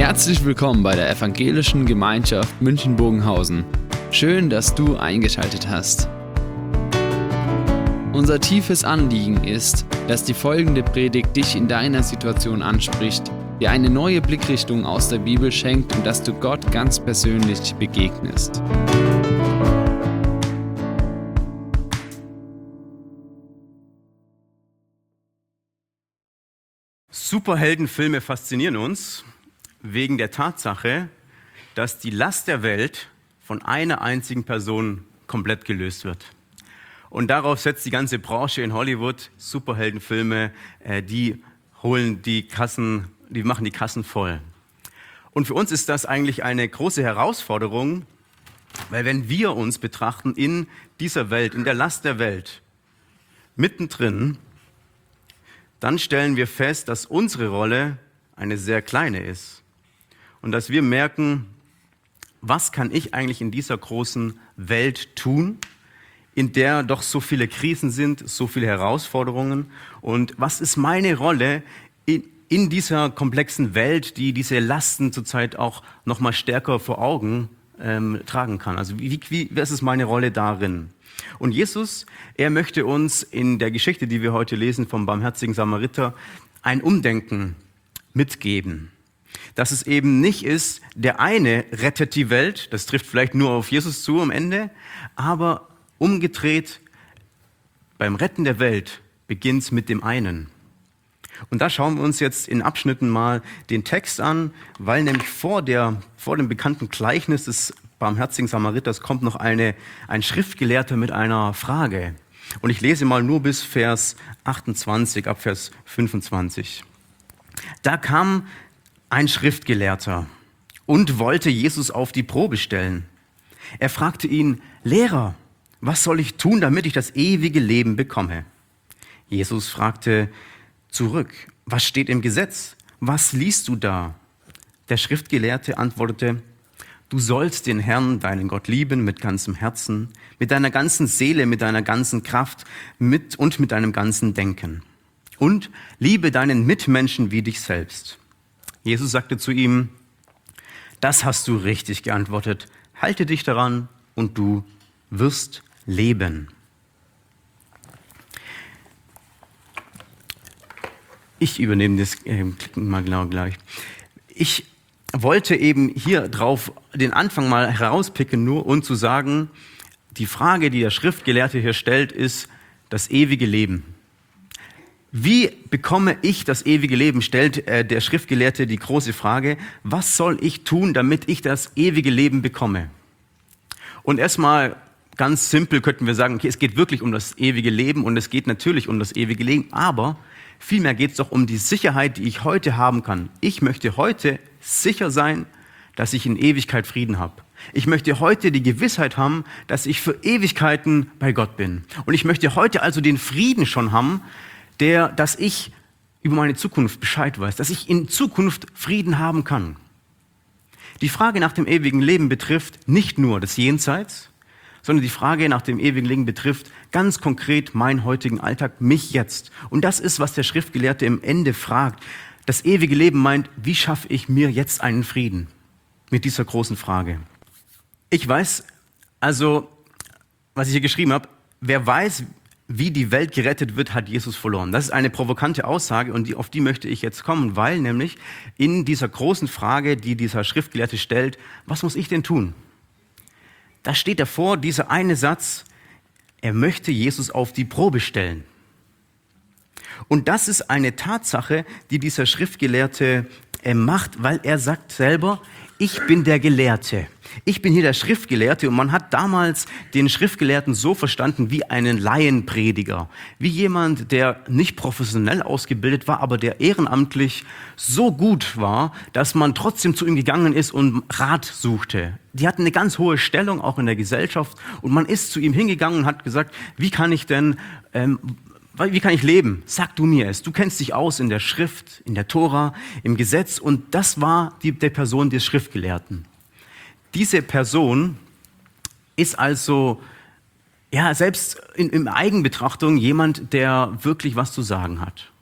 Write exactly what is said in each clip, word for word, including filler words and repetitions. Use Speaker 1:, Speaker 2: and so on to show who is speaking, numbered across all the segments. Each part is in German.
Speaker 1: Herzlich willkommen bei der Evangelischen Gemeinschaft München-Bogenhausen. Schön, dass du eingeschaltet hast. Unser tiefes Anliegen ist, dass die folgende Predigt dich in deiner Situation anspricht, dir eine neue Blickrichtung aus der Bibel schenkt und dass du Gott ganz persönlich begegnest.
Speaker 2: Superheldenfilme faszinieren uns wegen der Tatsache, dass die Last der Welt von einer einzigen Person komplett gelöst wird. Und darauf setzt die ganze Branche in Hollywood. Superheldenfilme, äh, die holen die Kassen, die machen die Kassen voll. Und für uns ist das eigentlich eine große Herausforderung, weil wenn wir uns betrachten in dieser Welt, in der Last der Welt, mittendrin, dann stellen wir fest, dass unsere Rolle eine sehr kleine ist. Und dass wir merken, was kann ich eigentlich in dieser großen Welt tun, in der doch so viele Krisen sind, so viele Herausforderungen. Und was ist meine Rolle in, in dieser komplexen Welt, die diese Lasten zurzeit auch noch mal stärker vor Augen ähm, tragen kann? Also wie, wie, was ist meine Rolle darin? Und Jesus, er möchte uns in der Geschichte, die wir heute lesen vom barmherzigen Samariter, ein Umdenken mitgeben. Dass es eben nicht ist, der eine rettet die Welt, das trifft vielleicht nur auf Jesus zu am Ende, aber umgedreht, beim Retten der Welt beginnt es mit dem einen. Und da schauen wir uns jetzt in Abschnitten mal den Text an, weil nämlich vor, der, vor dem bekannten Gleichnis des barmherzigen Samariters kommt noch eine, ein Schriftgelehrter mit einer Frage. Und ich lese mal nur bis Vers achtundzwanzig, ab Vers fünfundzwanzig. Da kam ein Schriftgelehrter und wollte Jesus auf die Probe stellen. Er fragte ihn: Lehrer, was soll ich tun, damit ich das ewige Leben bekomme? Jesus fragte zurück: Was steht im Gesetz? Was liest du da? Der Schriftgelehrte antwortete: Du sollst den Herrn, deinen Gott, lieben mit ganzem Herzen, mit deiner ganzen Seele, mit deiner ganzen Kraft mit und mit deinem ganzen Denken. Und liebe deinen Mitmenschen wie dich selbst. Jesus sagte zu ihm: Das hast du richtig geantwortet. Halte dich daran und du wirst leben. Ich übernehme das äh, mal genau gleich. Ich wollte eben hier drauf den Anfang mal herauspicken, nur um zu sagen, die Frage, die der Schriftgelehrte hier stellt, ist das ewige Leben. Wie bekomme ich das ewige Leben, stellt äh, der Schriftgelehrte die große Frage: Was soll ich tun, damit ich das ewige Leben bekomme? Und erstmal ganz simpel könnten wir sagen, okay, es geht wirklich um das ewige Leben und es geht natürlich um das ewige Leben, aber vielmehr geht es doch um die Sicherheit, die ich heute haben kann. Ich möchte heute sicher sein, dass ich in Ewigkeit Frieden habe. Ich möchte heute die Gewissheit haben, dass ich für Ewigkeiten bei Gott bin. Und ich möchte heute also den Frieden schon haben, der, dass ich über meine Zukunft Bescheid weiß, dass ich in Zukunft Frieden haben kann. Die Frage nach dem ewigen Leben betrifft nicht nur das Jenseits, sondern die Frage nach dem ewigen Leben betrifft ganz konkret meinen heutigen Alltag, mich jetzt. Und das ist, was der Schriftgelehrte im Ende fragt. Das ewige Leben meint, wie schaffe ich mir jetzt einen Frieden mit dieser großen Frage? Ich weiß, also, was ich hier geschrieben habe, wer weiß, wie die Welt gerettet wird, hat Jesus verloren. Das ist eine provokante Aussage und die, auf die möchte ich jetzt kommen, weil nämlich in dieser großen Frage, die dieser Schriftgelehrte stellt, was muss ich denn tun? Da steht davor dieser eine Satz: Er möchte Jesus auf die Probe stellen. Und das ist eine Tatsache, die dieser Schriftgelehrte macht, weil er sagt selber: Ich bin der Gelehrte. Ich bin hier der Schriftgelehrte. Und man hat damals den Schriftgelehrten so verstanden wie einen Laienprediger. Wie jemand, der nicht professionell ausgebildet war, aber der ehrenamtlich so gut war, dass man trotzdem zu ihm gegangen ist und Rat suchte. Die hatten eine ganz hohe Stellung, auch in der Gesellschaft. Und man ist zu ihm hingegangen und hat gesagt: Wie kann ich denn... Ähm, Wie kann ich leben? Sag du mir es. Du kennst dich aus in der Schrift, in der Tora, im Gesetz. Und das war die der Person des Schriftgelehrten. Diese Person ist also, ja, selbst in, in Eigenbetrachtung jemand, der wirklich was zu sagen hat.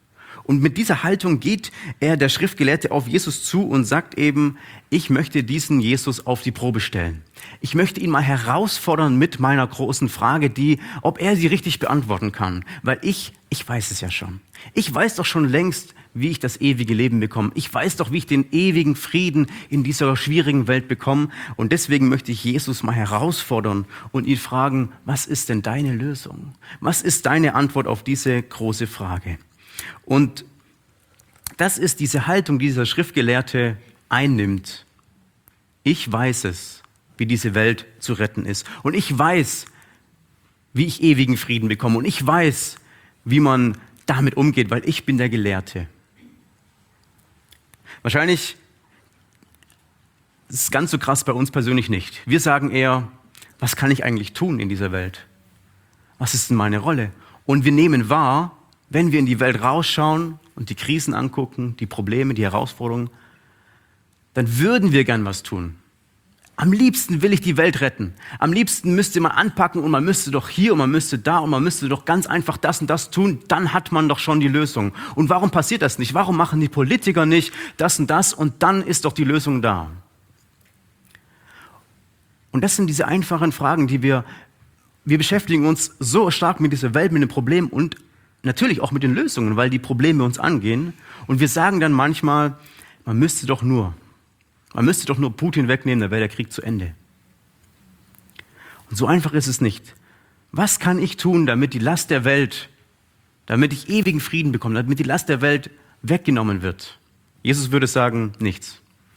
Speaker 2: Und mit dieser Haltung geht er, der Schriftgelehrte, auf Jesus zu und sagt eben, ich möchte diesen Jesus auf die Probe stellen. Ich möchte ihn mal herausfordern mit meiner großen Frage, die, ob er sie richtig beantworten kann. Weil ich, ich weiß es ja schon. Ich weiß doch schon längst, wie ich das ewige Leben bekomme. Ich weiß doch, wie ich den ewigen Frieden in dieser schwierigen Welt bekomme. Und deswegen möchte ich Jesus mal herausfordern und ihn fragen, was ist denn deine Lösung? Was ist deine Antwort auf diese große Frage? Und das ist diese Haltung, die dieser Schriftgelehrte einnimmt. Ich weiß es, wie diese Welt zu retten ist. Und ich weiß, wie ich ewigen Frieden bekomme. Und ich weiß, wie man damit umgeht, weil ich bin der Gelehrte. Wahrscheinlich ist es ganz so krass bei uns persönlich nicht. Wir sagen eher, was kann ich eigentlich tun in dieser Welt? Was ist denn meine Rolle? Und wir nehmen wahr, wenn wir in die Welt rausschauen und die Krisen angucken, die Probleme, die Herausforderungen, dann würden wir gern was tun. Am liebsten will ich die Welt retten. Am liebsten müsste man anpacken und man müsste doch hier und man müsste da und man müsste doch ganz einfach das und das tun. Dann hat man doch schon die Lösung. Und warum passiert das nicht? Warum machen die Politiker nicht das und das und dann ist doch die Lösung da? Und das sind diese einfachen Fragen, die wir, wir beschäftigen uns so stark mit dieser Welt, mit den Problemen und natürlich auch mit den Lösungen, weil die Probleme uns angehen. Und wir sagen dann manchmal, man müsste doch nur, man müsste doch nur Putin wegnehmen, dann wäre der Krieg zu Ende. Und so einfach ist es nicht. Was kann ich tun, damit die Last der Welt, damit ich ewigen Frieden bekomme, damit die Last der Welt weggenommen wird? Jesus würde sagen, nichts.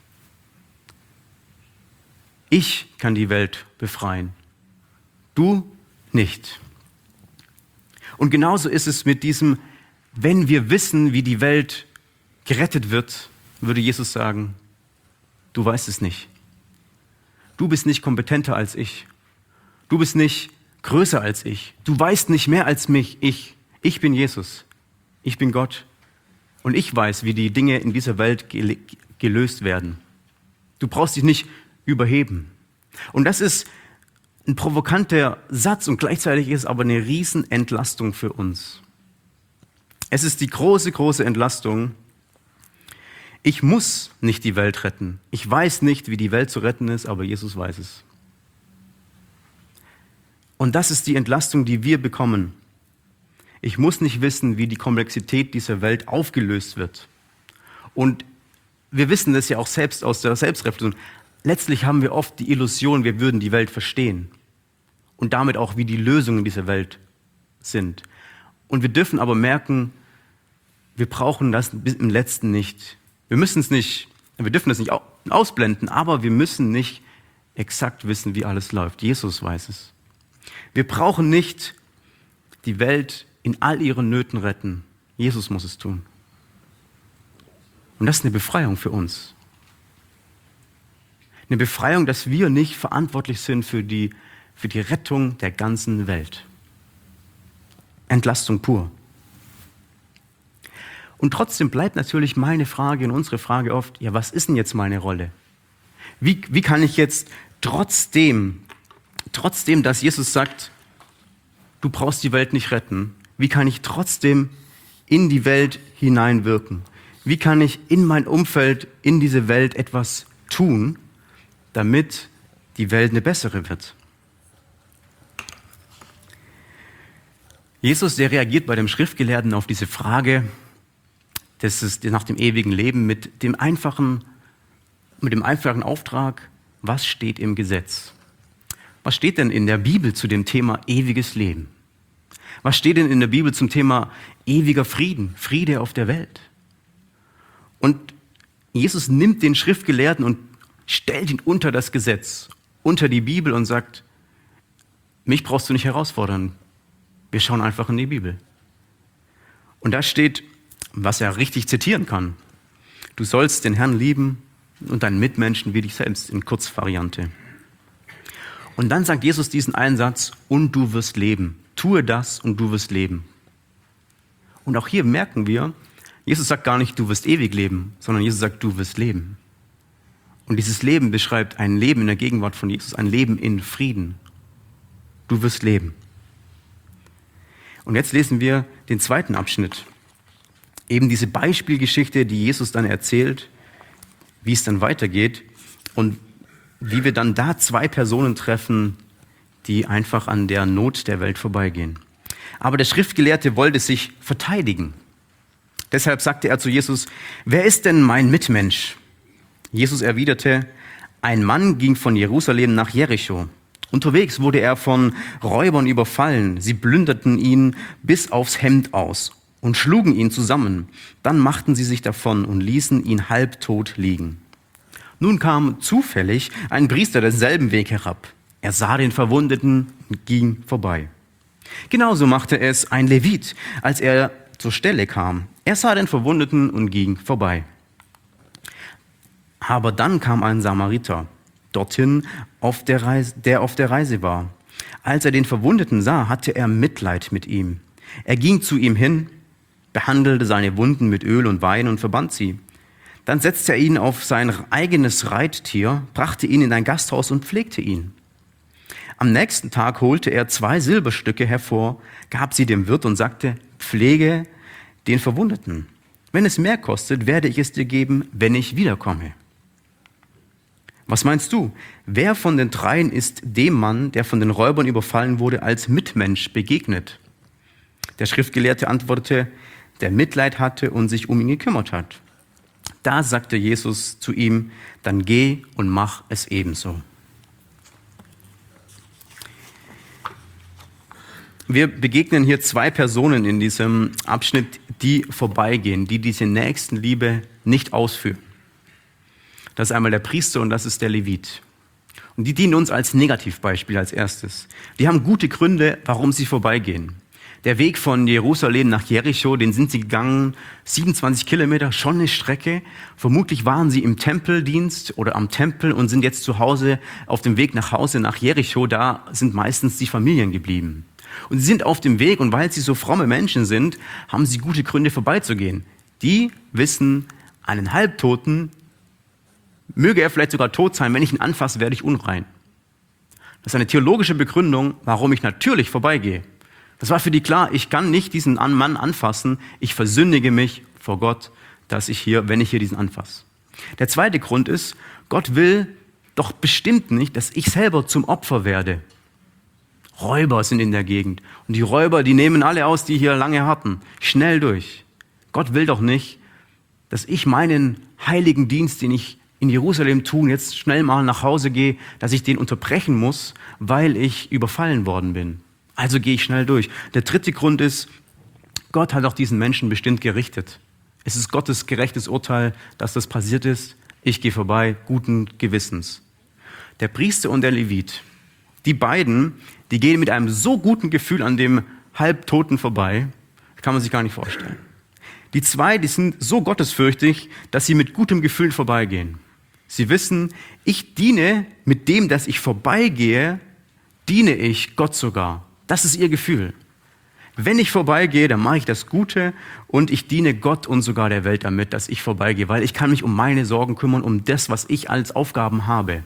Speaker 2: Ich kann die Welt befreien. Du nicht. Und genauso ist es mit diesem, wenn wir wissen, wie die Welt gerettet wird, würde Jesus sagen, du weißt es nicht. Du bist nicht kompetenter als ich. Du bist nicht größer als ich. Du weißt nicht mehr als mich. Ich, ich bin Jesus. Ich bin Gott. Und ich weiß, wie die Dinge in dieser Welt gel- gelöst werden. Du brauchst dich nicht überheben. Und das ist ein provokanter Satz und gleichzeitig ist es aber eine Riesenentlastung für uns. Es ist die große, große Entlastung. Ich muss nicht die Welt retten. Ich weiß nicht, wie die Welt zu retten ist, aber Jesus weiß es. Und das ist die Entlastung, die wir bekommen. Ich muss nicht wissen, wie die Komplexität dieser Welt aufgelöst wird. Und wir wissen das ja auch selbst aus der Selbstreflexion. Letztlich haben wir oft die Illusion, wir würden die Welt verstehen. Und damit auch, wie die Lösungen dieser Welt sind. Und wir dürfen aber merken, wir brauchen das bis im Letzten nicht. Wir müssen es nicht, wir dürfen das nicht ausblenden, aber wir müssen nicht exakt wissen, wie alles läuft. Jesus weiß es. Wir brauchen nicht die Welt in all ihren Nöten retten. Jesus muss es tun. Und das ist eine Befreiung für uns. Eine Befreiung, dass wir nicht verantwortlich sind für die, für die Rettung der ganzen Welt. Entlastung pur. Und trotzdem bleibt natürlich meine Frage und unsere Frage oft, ja, was ist denn jetzt meine Rolle? Wie, wie kann ich jetzt trotzdem, trotzdem, dass Jesus sagt, du brauchst die Welt nicht retten, wie kann ich trotzdem in die Welt hineinwirken? Wie kann ich in mein Umfeld, in diese Welt etwas tun, damit die Welt eine bessere wird? Jesus, der reagiert bei dem Schriftgelehrten auf diese Frage, das ist nach dem ewigen Leben mit dem einfachen, mit dem einfachen Auftrag, was steht im Gesetz? Was steht denn in der Bibel zu dem Thema ewiges Leben? Was steht denn in der Bibel zum Thema ewiger Frieden, Friede auf der Welt? Und Jesus nimmt den Schriftgelehrten und stellt ihn unter das Gesetz, unter die Bibel und sagt, mich brauchst du nicht herausfordern. Wir schauen einfach in die Bibel. Und da steht, was er richtig zitieren kann. Du sollst den Herrn lieben und deinen Mitmenschen wie dich selbst, in Kurzvariante. Und dann sagt Jesus diesen einen Satz, und du wirst leben. Tue das und du wirst leben. Und auch hier merken wir, Jesus sagt gar nicht, du wirst ewig leben, sondern Jesus sagt, du wirst leben. Und dieses Leben beschreibt ein Leben in der Gegenwart von Jesus, ein Leben in Frieden. Du wirst leben. Und jetzt lesen wir den zweiten Abschnitt. eben diese Beispielgeschichte, die Jesus dann erzählt, wie es dann weitergeht und wie wir dann da zwei Personen treffen, die einfach an der Not der Welt vorbeigehen. Aber der Schriftgelehrte wollte sich verteidigen. Deshalb sagte er zu Jesus, wer ist denn mein Mitmensch? Jesus erwiderte, ein Mann ging von Jerusalem nach Jericho. Unterwegs wurde er von Räubern überfallen. Sie plünderten ihn bis aufs Hemd aus und schlugen ihn zusammen. Dann machten sie sich davon und ließen ihn halbtot liegen. Nun kam zufällig ein Priester denselben Weg herab. Er sah den Verwundeten und ging vorbei. Genauso machte es ein Levit, als er zur Stelle kam. Er sah den Verwundeten und ging vorbei. Aber dann kam ein Samariter dorthin, auf der Reise, der auf der Reise war. Als er den Verwundeten sah, hatte er Mitleid mit ihm. Er ging zu ihm hin, behandelte seine Wunden mit Öl und Wein und verband sie. Dann setzte er ihn auf sein eigenes Reittier, brachte ihn in ein Gasthaus und pflegte ihn. Am nächsten Tag holte er zwei Silberstücke hervor, gab sie dem Wirt und sagte, pflege den Verwundeten. Wenn es mehr kostet, werde ich es dir geben, wenn ich wiederkomme. Was meinst du? Wer von den dreien ist dem Mann, der von den Räubern überfallen wurde, als Mitmensch begegnet? Der Schriftgelehrte antwortete, der Mitleid hatte und sich um ihn gekümmert hat. Da sagte Jesus zu ihm, dann geh und mach es ebenso. Wir begegnen hier zwei Personen in diesem Abschnitt, die vorbeigehen, die diese Nächstenliebe nicht ausführen. Das ist einmal der Priester und das ist der Levit. Und die dienen uns als Negativbeispiel als erstes. Die haben gute Gründe, warum sie vorbeigehen. Der Weg von Jerusalem nach Jericho, den sind sie gegangen, siebenundzwanzig Kilometer, schon eine Strecke. Vermutlich waren sie im Tempeldienst oder am Tempel und sind jetzt zu Hause auf dem Weg nach Hause nach Jericho. Da sind meistens die Familien geblieben. Und sie sind auf dem Weg und weil sie so fromme Menschen sind, haben sie gute Gründe vorbeizugehen. Die wissen, einen Halbtoten, möge er vielleicht sogar tot sein, wenn ich ihn anfasse, werde ich unrein. Das ist eine theologische Begründung, warum ich natürlich vorbeigehe. Das war für die klar, ich kann nicht diesen Mann anfassen, ich versündige mich vor Gott, dass ich hier, wenn ich hier diesen anfasse. Der zweite Grund ist, Gott will doch bestimmt nicht, dass ich selber zum Opfer werde. Räuber sind in der Gegend und die Räuber, die nehmen alle aus, die hier lange hatten, schnell durch. Gott will doch nicht, dass ich meinen heiligen Dienst, den ich in Jerusalem tue, jetzt schnell mal nach Hause gehe, dass ich den unterbrechen muss, weil ich überfallen worden bin. Also gehe ich schnell durch. Der dritte Grund ist, Gott hat auch diesen Menschen bestimmt gerichtet. Es ist Gottes gerechtes Urteil, dass das passiert ist. Ich gehe vorbei, guten Gewissens. Der Priester und der Levit, die beiden, die gehen mit einem so guten Gefühl an dem Halbtoten vorbei, kann man sich gar nicht vorstellen. Die zwei, die sind so gottesfürchtig, dass sie mit gutem Gefühl vorbeigehen. Sie wissen, ich diene mit dem, dass ich vorbeigehe, diene ich Gott sogar. Das ist ihr Gefühl. Wenn ich vorbeigehe, dann mache ich das Gute und ich diene Gott und sogar der Welt damit, dass ich vorbeigehe, weil ich kann mich um meine Sorgen kümmern, um das, was ich als Aufgaben habe.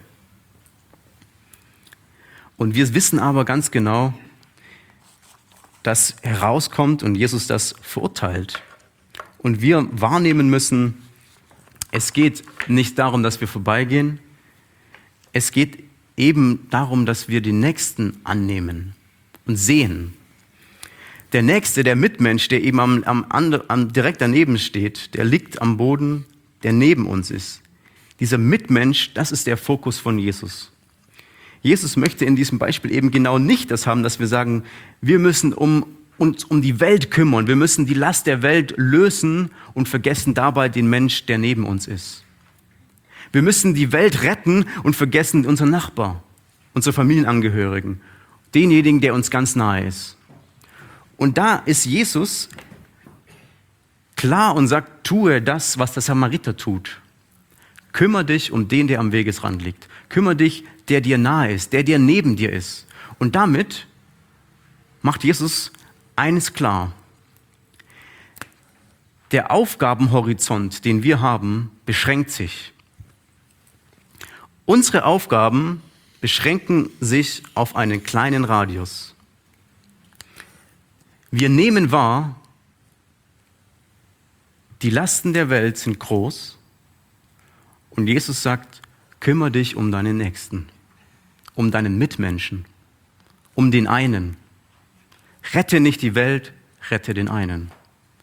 Speaker 2: Und wir wissen aber ganz genau, dass herauskommt und Jesus das verurteilt. Und wir wahrnehmen müssen, es geht nicht darum, dass wir vorbeigehen. Es geht eben darum, dass wir den Nächsten annehmen und sehen. Der Nächste, der Mitmensch, der eben am, am, am, direkt daneben steht, der liegt am Boden, der neben uns ist. Dieser Mitmensch, das ist der Fokus von Jesus. Jesus möchte in diesem Beispiel eben genau nicht das haben, dass wir sagen, wir müssen um, uns um die Welt kümmern, wir müssen die Last der Welt lösen und vergessen dabei den Mensch, der neben uns ist. Wir müssen die Welt retten und vergessen unseren Nachbar, unsere Familienangehörigen, denjenigen, der uns ganz nahe ist. Und da ist Jesus klar und sagt, tue das, was der Samariter tut. Kümmer dich um den, der am Wegesrand liegt. Kümmer dich, der dir nahe ist, der dir neben dir ist. Und damit macht Jesus eines klar. Der Aufgabenhorizont, den wir haben, beschränkt sich. Unsere Aufgaben beschränken sich auf einen kleinen Radius. Wir nehmen wahr, Die Lasten der Welt sind groß und Jesus sagt, kümmere dich um deinen Nächsten, um deinen Mitmenschen, um den einen. Rette nicht die Welt, rette den einen.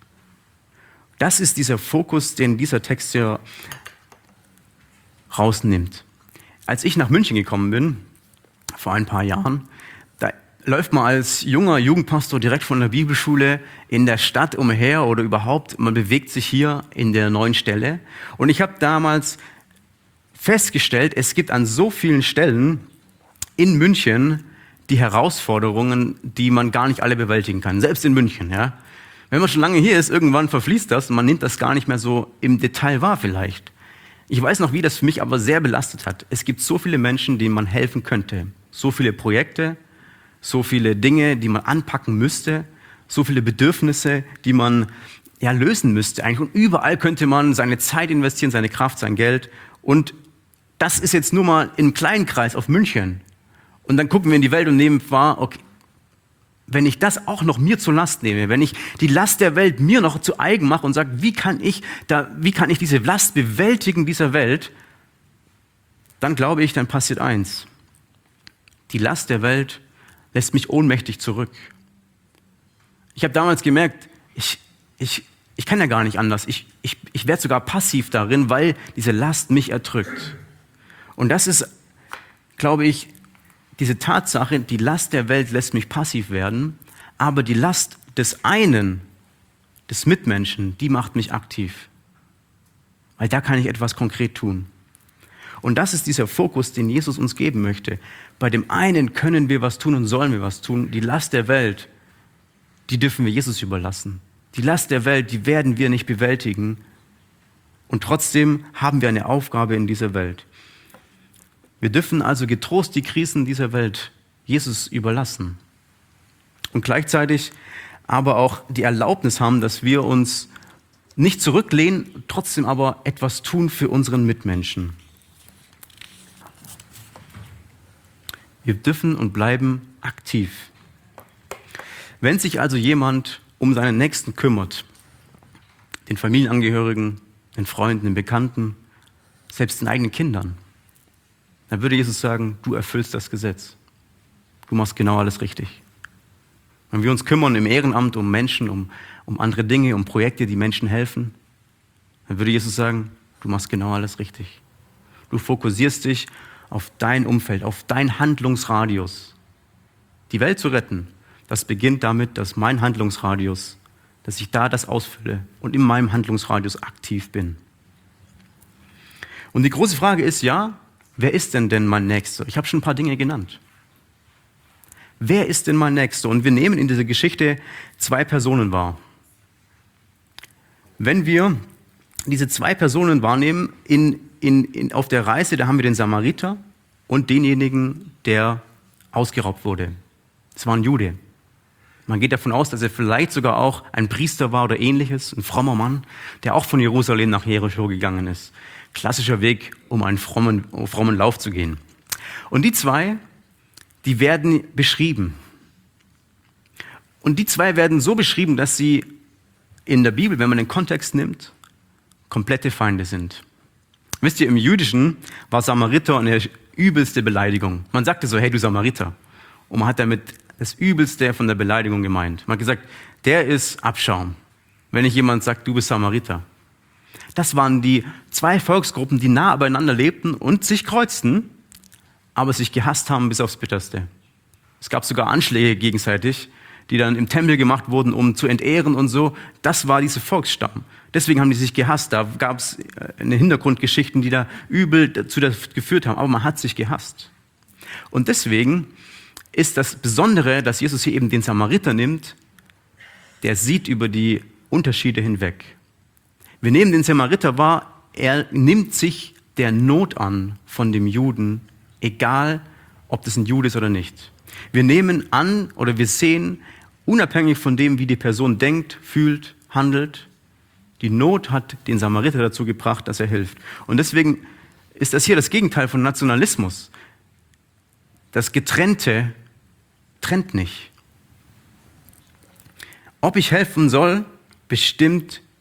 Speaker 2: Das ist dieser Fokus, den dieser Text hier rausnimmt. Als ich nach München gekommen bin, vor ein paar Jahren, da läuft man als junger Jugendpastor direkt von der Bibelschule in der Stadt umher oder überhaupt, man bewegt sich hier in der neuen Stelle. Und ich habe damals festgestellt, es gibt an so vielen Stellen in München die Herausforderungen, die man gar nicht alle bewältigen kann, selbst in München. Ja. Wenn man schon lange hier ist, irgendwann verfließt das und man nimmt das gar nicht mehr so im Detail wahr vielleicht. Ich weiß noch, wie das für mich aber sehr belastet hat. Es gibt so viele Menschen, denen man helfen könnte, so viele Projekte, so viele Dinge, die man anpacken müsste, so viele Bedürfnisse, die man ja lösen müsste eigentlich. Und überall könnte man seine Zeit investieren, seine Kraft, sein Geld. Und das ist jetzt nur mal im kleinen Kreis auf München. Und dann gucken wir in die Welt und nehmen wahr, okay, wenn ich das auch noch mir zur Last nehme, wenn ich die Last der Welt mir noch zu eigen mache und sage, wie kann ich da, wie kann ich diese Last bewältigen dieser Welt, dann glaube ich, dann passiert eins. Die Last der Welt lässt mich ohnmächtig zurück. Ich habe damals gemerkt, ich, ich, ich kann ja gar nicht anders. Ich, ich, ich werde sogar passiv darin, weil diese Last mich erdrückt. Und das ist, glaube ich, diese Tatsache, die Last der Welt lässt mich passiv werden, aber die Last des einen, des Mitmenschen, die macht mich aktiv. Weil da kann ich etwas konkret tun. Und das ist dieser Fokus, den Jesus uns geben möchte. Bei dem einen können wir was tun und sollen wir was tun. Die Last der Welt, die dürfen wir Jesus überlassen. Die Last der Welt, die werden wir nicht bewältigen. Und trotzdem haben wir eine Aufgabe in dieser Welt. Wir dürfen also getrost die Krisen dieser Welt Jesus überlassen. Und gleichzeitig aber auch die Erlaubnis haben, dass wir uns nicht zurücklehnen, trotzdem aber etwas tun für unseren Mitmenschen. Wir dürfen und bleiben aktiv. Wenn sich also jemand um seinen Nächsten kümmert, den Familienangehörigen, den Freunden, den Bekannten, selbst den eigenen Kindern, dann würde Jesus sagen, du erfüllst das Gesetz. Du machst genau alles richtig. Wenn wir uns kümmern im Ehrenamt um Menschen, um, um andere Dinge, um Projekte, die Menschen helfen, dann würde Jesus sagen, du machst genau alles richtig. Du fokussierst dich auf dein Umfeld, auf dein Handlungsradius. Die Welt zu retten, das beginnt damit, dass mein Handlungsradius, dass ich da das ausfülle und in meinem Handlungsradius aktiv bin. Und die große Frage ist, ja, wer ist denn denn mein Nächster? Ich habe schon ein paar Dinge genannt. Wer ist denn mein Nächster? Und wir nehmen in dieser Geschichte zwei Personen wahr. Wenn wir diese zwei Personen wahrnehmen, in, in, in, auf der Reise, da haben wir den Samariter und denjenigen, der ausgeraubt wurde. Das war ein Jude. Man geht davon aus, dass er vielleicht sogar auch ein Priester war oder ähnliches, ein frommer Mann, der auch von Jerusalem nach Jericho gegangen ist. Klassischer Weg, um einen frommen, frommen Lauf zu gehen. Und die zwei, die werden beschrieben. Und die zwei werden so beschrieben, dass sie in der Bibel, wenn man den Kontext nimmt, komplette Feinde sind. Wisst ihr, im Jüdischen war Samariter eine übelste Beleidigung. Man sagte so, hey du Samariter. Und man hat damit das Übelste von der Beleidigung gemeint. Man hat gesagt, der ist Abschaum, wenn nicht jemand sagt, du bist Samariter. Das waren die zwei Volksgruppen, die nah beieinander lebten und sich kreuzten, aber sich gehasst haben bis aufs Bitterste. Es gab sogar Anschläge gegenseitig, die dann im Tempel gemacht wurden, um zu entehren und so. Das war dieser Volksstamm. Deswegen haben die sich gehasst. Da gab es eine Hintergrundgeschichten, die da übel dazu geführt haben. Aber man hat sich gehasst. Und deswegen ist das Besondere, dass Jesus hier eben den Samariter nimmt, der sieht über die Unterschiede hinweg. Wir nehmen den Samariter wahr, er nimmt sich der Not an von dem Juden, egal ob das ein Jude ist oder nicht. Wir nehmen an oder wir sehen, unabhängig von dem, wie die Person denkt, fühlt, handelt, die Not hat den Samariter dazu gebracht, dass er hilft. Und deswegen ist das hier das Gegenteil von Nationalismus. Das Getrennte trennt nicht. Ob ich helfen soll, bestimmt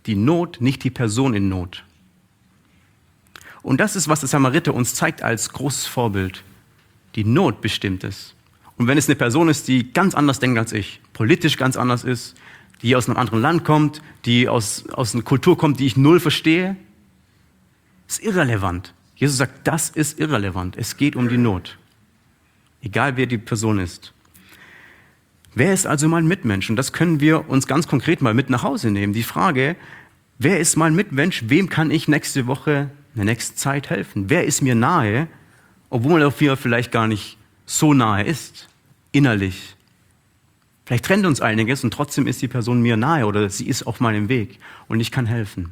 Speaker 2: die Not, nicht die Person in Not. Und das ist, was der Samariter uns zeigt als großes Vorbild. Die Not bestimmt es. Und wenn es eine Person ist, die ganz anders denkt als ich, politisch ganz anders ist, die aus einem anderen Land kommt, die aus, aus einer Kultur kommt, die ich null verstehe, ist irrelevant. Jesus sagt, das ist irrelevant. Es geht um die Not. Egal, wer die Person ist. Wer ist also mein Mitmensch? Und das können wir uns ganz konkret mal mit nach Hause nehmen. Die Frage, wer ist mein Mitmensch? Wem kann ich nächste Woche, in der nächsten Zeit helfen? Wer ist mir nahe, obwohl er vielleicht gar nicht so nahe ist, innerlich? Vielleicht trennt uns einiges und trotzdem ist die Person mir nahe oder sie ist auf meinem Weg und ich kann helfen.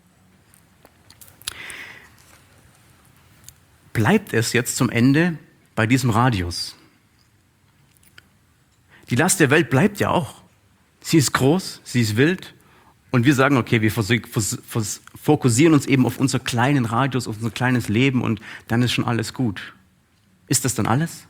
Speaker 2: Bleibt es jetzt zum Ende bei diesem Radius? Die Last der Welt bleibt ja auch. Sie ist groß, sie ist wild und wir sagen, okay, wir fokussieren uns eben auf unseren kleinen Radius, auf unser kleines Leben und dann ist schon alles gut. Ist das dann alles?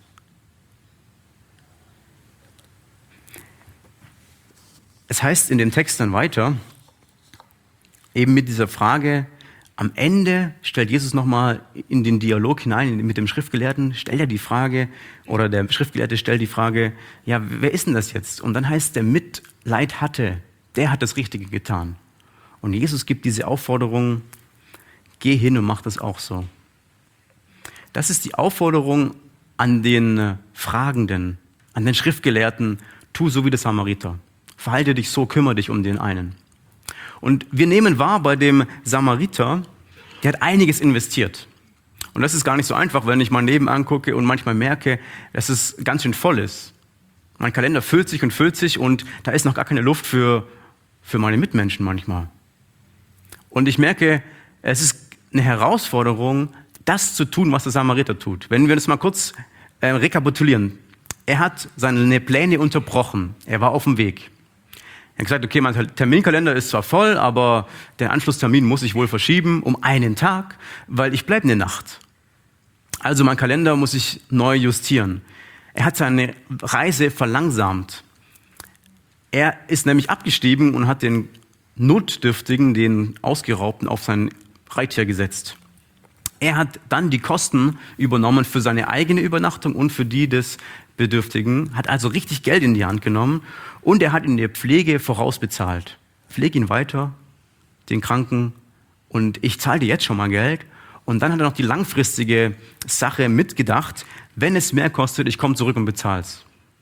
Speaker 2: Es heißt in dem Text dann weiter, eben mit dieser Frage, am Ende stellt Jesus nochmal in den Dialog hinein mit dem Schriftgelehrten, stellt er die Frage, oder der Schriftgelehrte stellt die Frage, ja, wer ist denn das jetzt? Und dann heißt, der Mitleid hatte, der hat das Richtige getan. Und Jesus gibt diese Aufforderung, geh hin und mach das auch so. Das ist die Aufforderung an den Fragenden, an den Schriftgelehrten, tu so wie der Samariter. Verhalte dich so, kümmere dich um den einen. Und wir nehmen wahr bei dem Samariter, der hat einiges investiert. Und das ist gar nicht so einfach, wenn ich mein Leben angucke und manchmal merke, dass es ganz schön voll ist. Mein Kalender füllt sich und füllt sich und da ist noch gar keine Luft für, für meine Mitmenschen manchmal. Und ich merke, es ist eine Herausforderung, das zu tun, was der Samariter tut. Wenn wir das mal kurz äh, rekapitulieren. Er hat seine Pläne unterbrochen. Er war auf dem Weg. Er hat gesagt, okay, mein Terminkalender ist zwar voll, aber der Anschlusstermin muss ich wohl verschieben um einen Tag, weil ich bleibe eine Nacht. Also mein Kalender muss ich neu justieren. Er hat seine Reise verlangsamt. Er ist nämlich abgestiegen und hat den Notdürftigen, den Ausgeraubten, auf sein Reittier gesetzt. Er hat dann die Kosten übernommen für seine eigene Übernachtung und für die des Bedürftigen, hat also richtig Geld in die Hand genommen und er hat in der Pflege vorausbezahlt. Pflege ihn weiter, den Kranken, und ich zahle dir jetzt schon mal Geld. Und dann hat er noch die langfristige Sache mitgedacht, wenn es mehr kostet, ich komme zurück und bezahle es.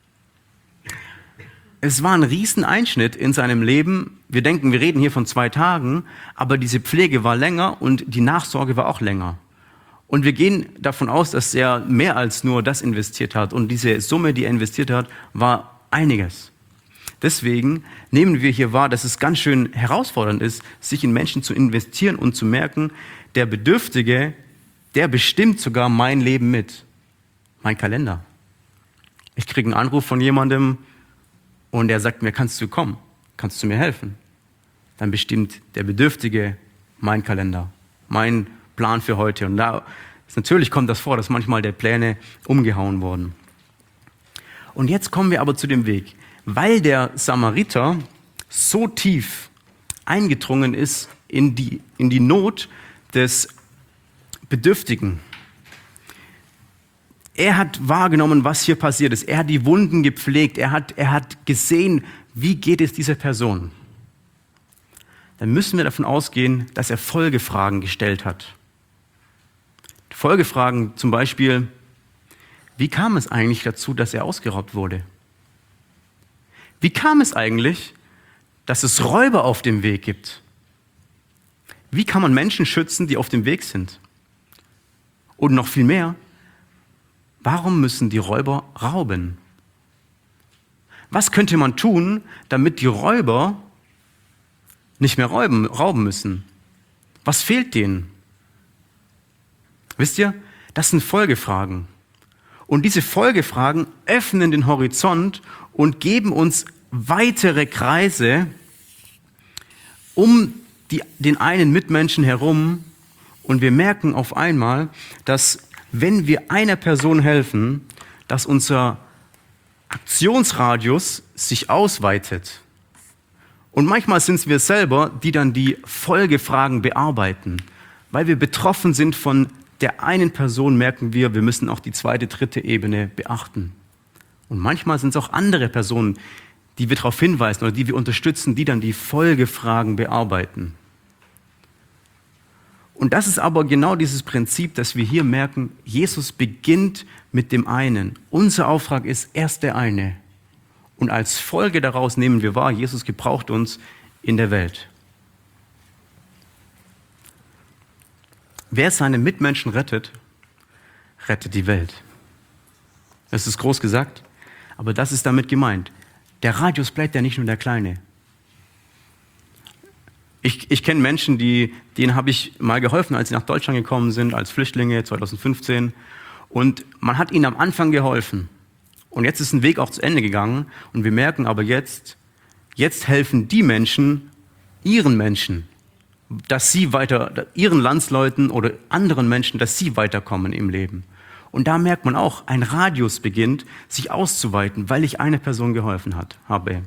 Speaker 2: Es war ein Rieseneinschnitt in seinem Leben. Wir denken, wir reden hier von zwei Tagen, aber diese Pflege war länger und die Nachsorge war auch länger. Und wir gehen davon aus, dass er mehr als nur das investiert hat. Und diese Summe, die er investiert hat, war einiges. Deswegen nehmen wir hier wahr, dass es ganz schön herausfordernd ist, sich in Menschen zu investieren und zu merken, der Bedürftige, der bestimmt sogar mein Leben mit. Mein Kalender. Ich kriege einen Anruf von jemandem und er sagt mir, kannst du kommen? Kannst du mir helfen? Dann bestimmt der Bedürftige mein Kalender, mein Plan für heute. Und da ist, natürlich kommt das vor, dass manchmal der Pläne umgehauen wurden. Und jetzt kommen wir aber zu dem Weg. Weil der Samariter so tief eingedrungen ist in die, in die Not des Bedürftigen. Er hat wahrgenommen, was hier passiert ist. Er hat die Wunden gepflegt. Er hat, er hat gesehen, wie geht es dieser Person. Dann müssen wir davon ausgehen, dass er Folgefragen gestellt hat. Folgefragen zum Beispiel, wie kam es eigentlich dazu, dass er ausgeraubt wurde? Wie kam es eigentlich, dass es Räuber auf dem Weg gibt? Wie kann man Menschen schützen, die auf dem Weg sind? Und noch viel mehr, warum müssen die Räuber rauben? Was könnte man tun, damit die Räuber nicht mehr rauben, rauben müssen? Was fehlt denen? Wisst ihr, das sind Folgefragen. Und diese Folgefragen öffnen den Horizont und geben uns weitere Kreise um die, den einen Mitmenschen herum. Und wir merken auf einmal, dass wenn wir einer Person helfen, dass unser Aktionsradius sich ausweitet Und manchmal sind es wir selber, die dann die Folgefragen bearbeiten. Weil wir betroffen sind von der einen Person, merken wir, wir müssen auch die zweite, dritte Ebene beachten. Und manchmal sind es auch andere Personen, die wir darauf hinweisen oder die wir unterstützen, die dann die Folgefragen bearbeiten. Und das ist aber genau dieses Prinzip, dass wir hier merken, Jesus beginnt mit dem einen. Unser Auftrag ist erst der eine. Und als Folge daraus nehmen wir wahr, Jesus gebraucht uns in der Welt. Wer seine Mitmenschen rettet, rettet die Welt. Das ist groß gesagt, aber das ist damit gemeint. Der Radius bleibt ja nicht nur der kleine. Ich, ich kenne Menschen, die, denen habe ich mal geholfen, als sie nach Deutschland gekommen sind, als Flüchtlinge zwanzig fünfzehn. Und man hat ihnen am Anfang geholfen. Und jetzt ist ein Weg auch zu Ende gegangen. Und wir merken aber jetzt, jetzt helfen die Menschen ihren Menschen, dass sie weiter, ihren Landsleuten oder anderen Menschen, dass sie weiterkommen im Leben. Und da merkt man auch, ein Radius beginnt, sich auszuweiten, weil ich eine Person geholfen hat, habe.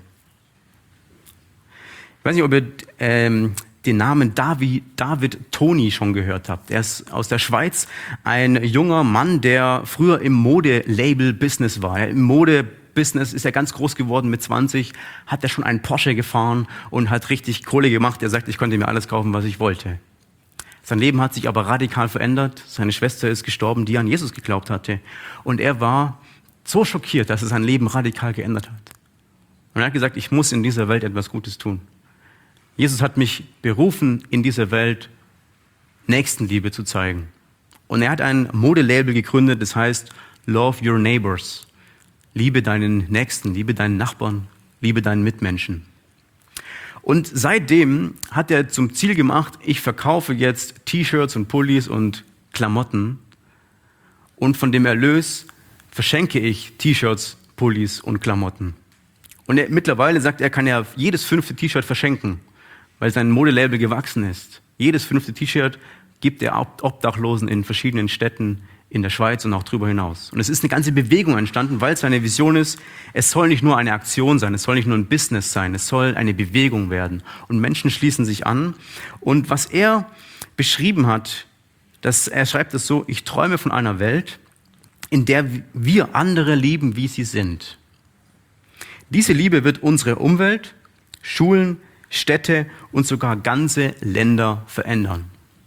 Speaker 2: Ich weiß nicht, ob ihr ähm, den Namen David, David Toni schon gehört habt. Er ist aus der Schweiz, ein junger Mann, der früher im Modelabel-Business war. Im Mode-Business ist er ganz groß geworden. Mit zwanzig hat er schon einen Porsche gefahren und hat richtig Kohle gemacht. Er sagt, ich konnte mir alles kaufen, was ich wollte. Sein Leben hat sich aber radikal verändert. Seine Schwester ist gestorben, die an Jesus geglaubt hatte. Und er war so schockiert, dass es sein Leben radikal geändert hat. Und er hat gesagt, ich muss in dieser Welt etwas Gutes tun. Jesus hat mich berufen, in dieser Welt Nächstenliebe zu zeigen. Und er hat ein Modelabel gegründet, das heißt Love Your Neighbors. Liebe deinen Nächsten, liebe deinen Nachbarn, liebe deinen Mitmenschen. Und seitdem hat er zum Ziel gemacht, ich verkaufe jetzt T-Shirts und Pullis und Klamotten und von dem Erlös verschenke ich T-Shirts, Pullis und Klamotten. Und er, mittlerweile sagt er, er kann ja jedes fünfte T-Shirt verschenken, weil sein Modelabel gewachsen ist. Jedes fünfte T-Shirt gibt er Obdachlosen in verschiedenen Städten in der Schweiz und auch darüber hinaus. Und es ist eine ganze Bewegung entstanden, weil seine Vision ist, es soll nicht nur eine Aktion sein, es soll nicht nur ein Business sein, es soll eine Bewegung werden. Und Menschen schließen sich an. Und was er beschrieben hat, dass er schreibt es so, ich träume von einer Welt, in der wir andere lieben, wie sie sind. Diese Liebe wird unsere Umwelt, Schulen, Städte und sogar ganze Länder verändern.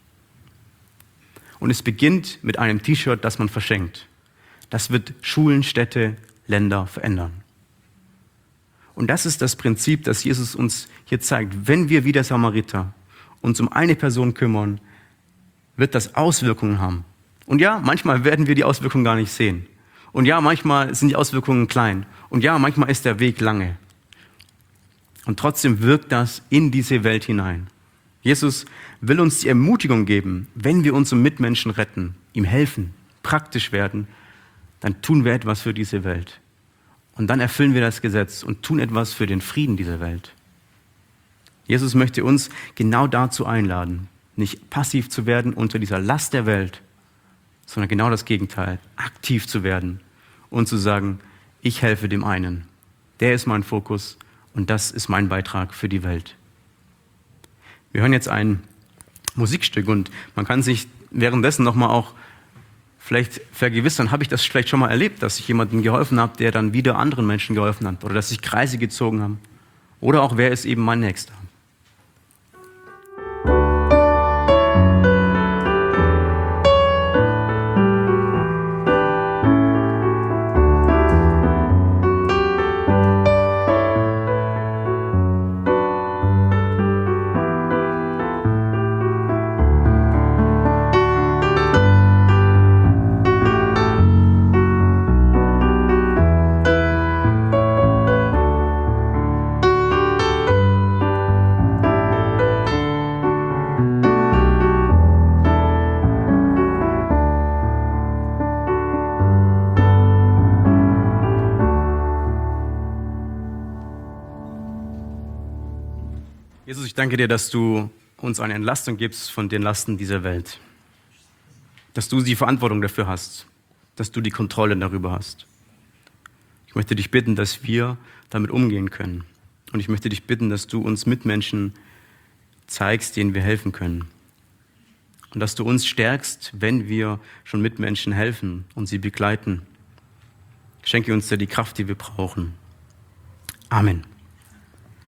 Speaker 2: Und es beginnt mit einem T-Shirt, das man verschenkt. Das wird Schulen, Städte, Länder verändern. Und das ist das Prinzip, das Jesus uns hier zeigt. Wenn wir wie der Samariter uns um eine Person kümmern, wird das Auswirkungen haben. Und ja, manchmal werden wir die Auswirkungen gar nicht sehen. Und ja, manchmal sind die Auswirkungen klein. Und ja, manchmal ist der Weg lange. Und trotzdem wirkt das in diese Welt hinein. Jesus will uns die Ermutigung geben, wenn wir unsere Mitmenschen retten, ihm helfen, praktisch werden, dann tun wir etwas für diese Welt. Und dann erfüllen wir das Gesetz und tun etwas für den Frieden dieser Welt. Jesus möchte uns genau dazu einladen, nicht passiv zu werden unter dieser Last der Welt, sondern genau das Gegenteil, aktiv zu werden und zu sagen, ich helfe dem einen. Der ist mein Fokus und das ist mein Beitrag für die Welt. Wir hören jetzt ein Musikstück und man kann sich währenddessen nochmal auch vielleicht vergewissern, habe ich das vielleicht schon mal erlebt, dass ich jemandem geholfen habe, der dann wieder anderen Menschen geholfen hat oder dass sich Kreise gezogen haben oder auch wer ist eben mein Nächster. Jesus, ich danke dir, dass du uns eine Entlastung gibst von den Lasten dieser Welt. Dass du die Verantwortung dafür hast, dass du die Kontrolle darüber hast. Ich möchte dich bitten, dass wir damit umgehen können. Und ich möchte dich bitten, dass du uns Mitmenschen zeigst, denen wir helfen können. Und dass du uns stärkst, wenn wir schon Mitmenschen helfen und sie begleiten. Schenke uns da die Kraft, die wir brauchen. Amen.